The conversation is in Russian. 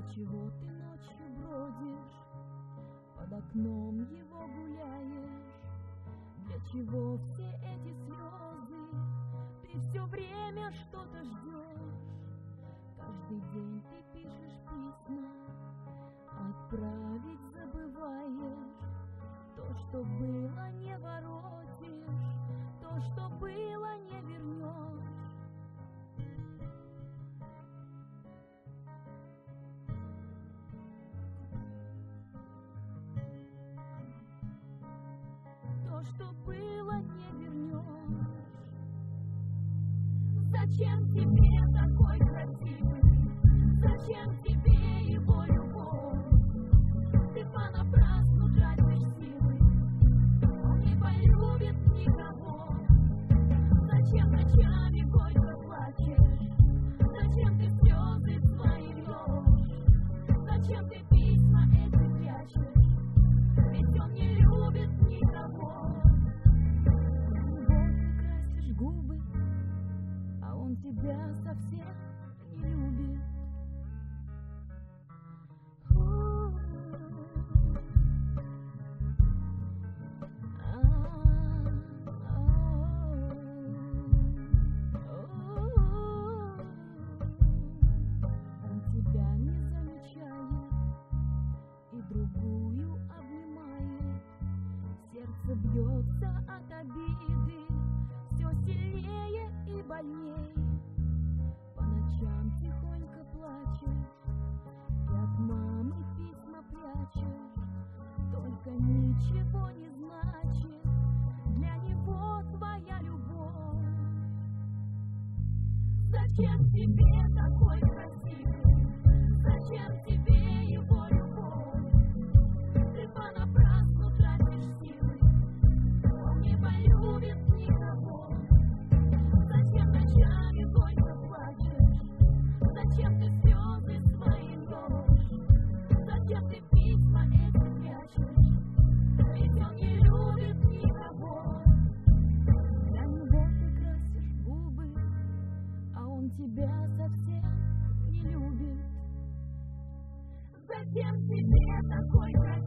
Для чего ты ночью бродишь, под окном его гуляешь? Для чего все эти слезы? Ты все время что-то ждешь. Каждый день ты пишешь письма, отправить забываешь. То, что было, не воротишь, то, что было, не вернешь. То, что было, не вернешь. Зачем тебе такой красивый? Зачем тебе его любовь? Ты понапрасну тратишь силы, он не полюбит никого. Зачем ночами горько плачешь? Зачем ты слезы свои льешь? Зачем ты письма эти прячешь? Ведь он не любит никого. Вот ты красишь губы, а он тебя совсем не любит. Он тебя не замечает и другую обнимает. Сердце бьется от обиды все сильнее и больней. По ночам тихонько плачешь и от мамы письма прячешь. Только ничего не значит для него твоя любовь. Зачем тебе такой красивый? Зачем тебе его любовь? Ты понапрасну тратишь силы, он не полюбит никого. Зачем ночами горько плачешь? Зачем ты слезы свои льешь? Зачем ты письма эти прячешь? Ведь он не любит никого. Для него ты красишь губы, а он тебя совсем не любит. Зачем тебе такой красивый?